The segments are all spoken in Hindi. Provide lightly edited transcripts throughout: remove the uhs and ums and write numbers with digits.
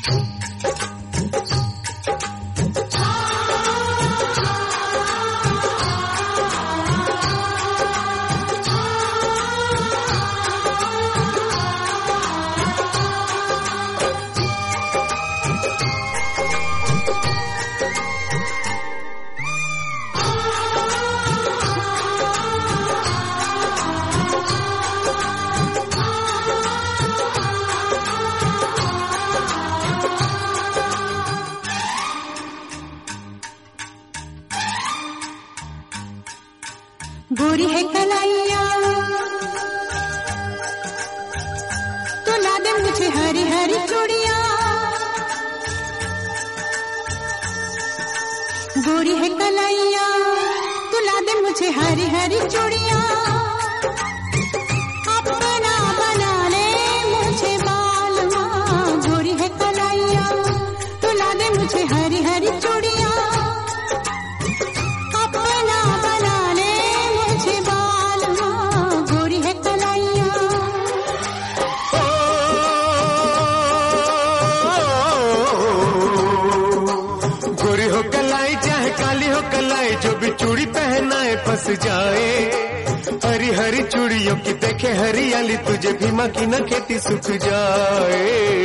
गोरी है कलाइया तो ला दे मुझे हरी हरी चूड़ियां। गोरी है कलाइया तो ला दे मुझे हरी हरी चूड़ियां। अपना बना ले मुझे बालमा। गोरी है कलाइया तो ला दे मुझे हरी हरी चूड़ियां। काली हो कलाई जो भी चूड़ी पहनाए फंस जाए। हरी हरी चूड़ियों की देखे हरियाली तुझे भी माँ की न खेती सूख जाए।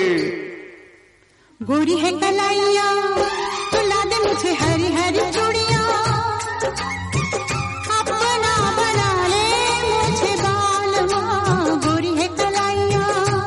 गोरी है कलाइया तो ला दे मुझे हरी हरी चूड़ियां। अपना बना ले मुझे बालमा। गोरी है कलाइया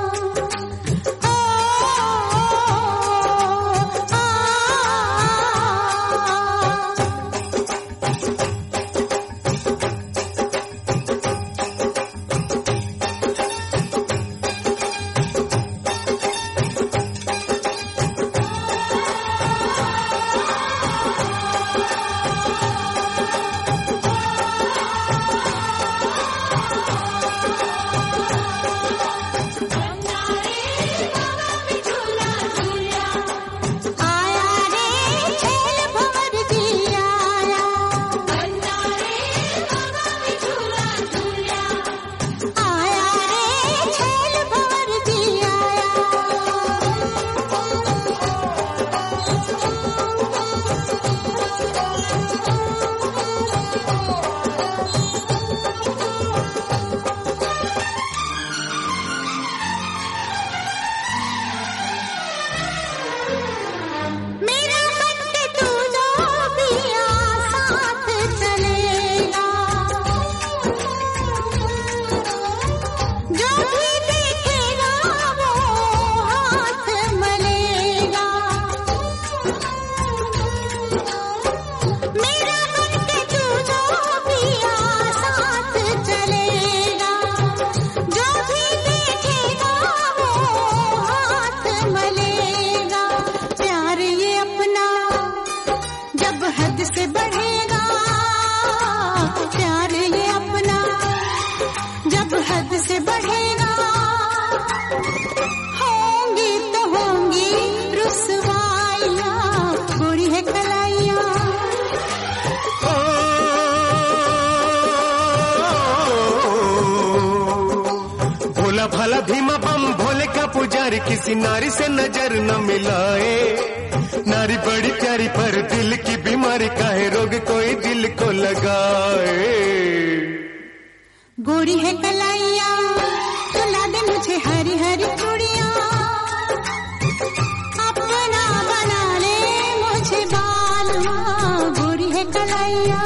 से बढ़ेगा। प्यार ये अपना जब हद से बढ़ेगा। होंगी तो होंगी रुसवाइयां। गोरी है कलाइयां भोला भाला भीमा बम भोले का पुजारी किसी नारी से नजर न मिलाए। नारी बड़ी प्यारी पर दिल की बीमारी काहे रोग कोई दिल को लगाए। गोरी है कलाइया तो ला दे मुझे हरी हरी चूड़ियां। अपना बना ले मुझे बालमा। गोरी है कलाइया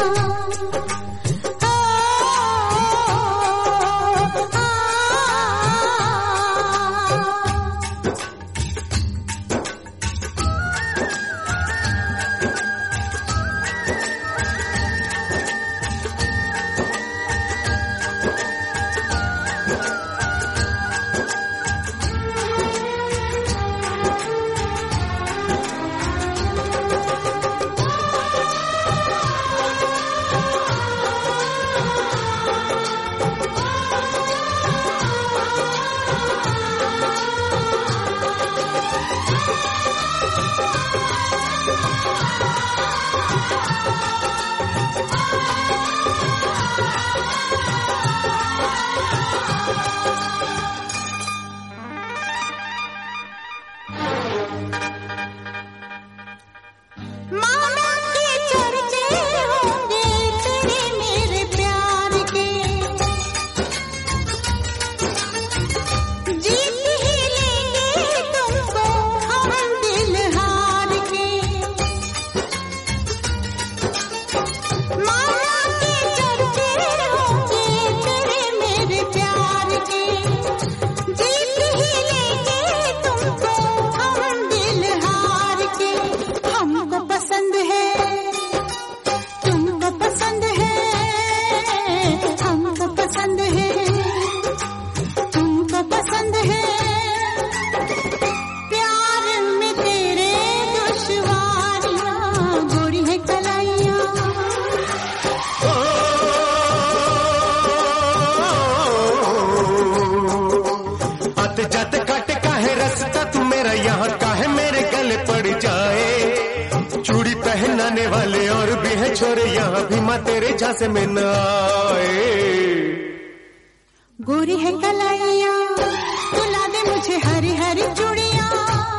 यहाँ काहे मेरे गले पड़ जाए। चूड़ी पहनाने वाले और भी है छोरे यहाँ भी माँ तेरे झांसे में न आए। गोरी है कलाइया तुला दे मुझे हरी हरी चूड़ियां,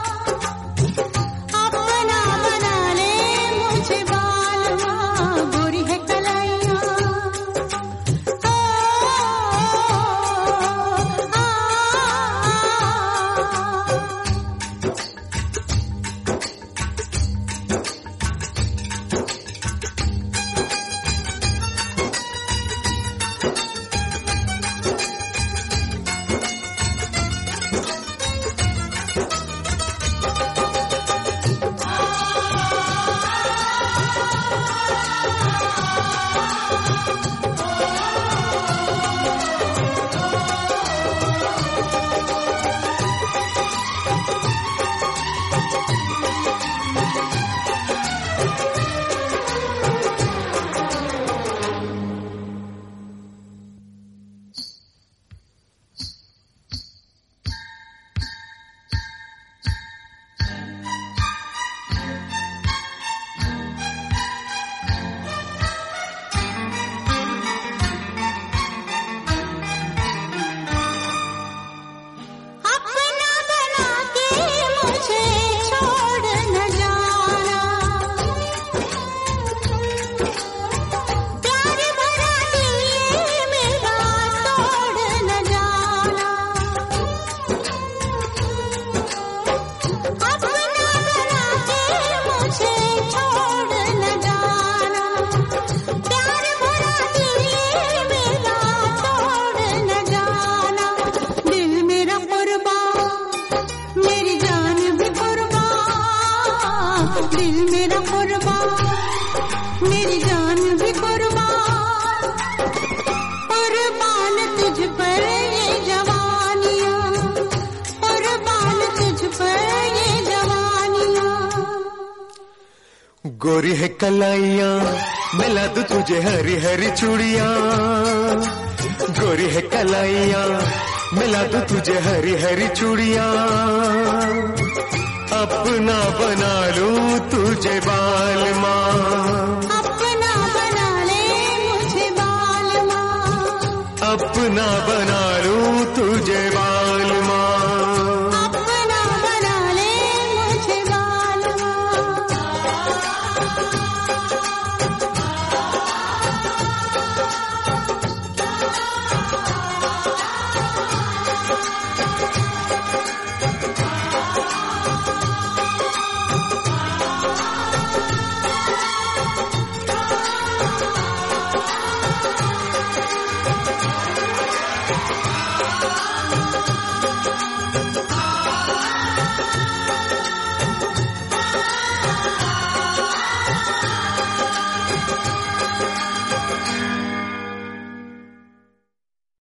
अपना बना ले मुझे बालमा। गोरी है कलाइया दिल मेरा कुर्बान मेरी जान भी कुर्बान, कुर्बान तुझ पर ये जवानियां, कुर्बान तुझ पर ये जवानियां। गोरी है कलाइयां मिला दूं तुझे हरी हरी चूड़ियां, गोरी है कलाइयां मिला दूं तुझे हरी हरी चूड़ियां, अपना बना लूं तुझे बालमा, अपना बना ले मुझे बालमा, अपना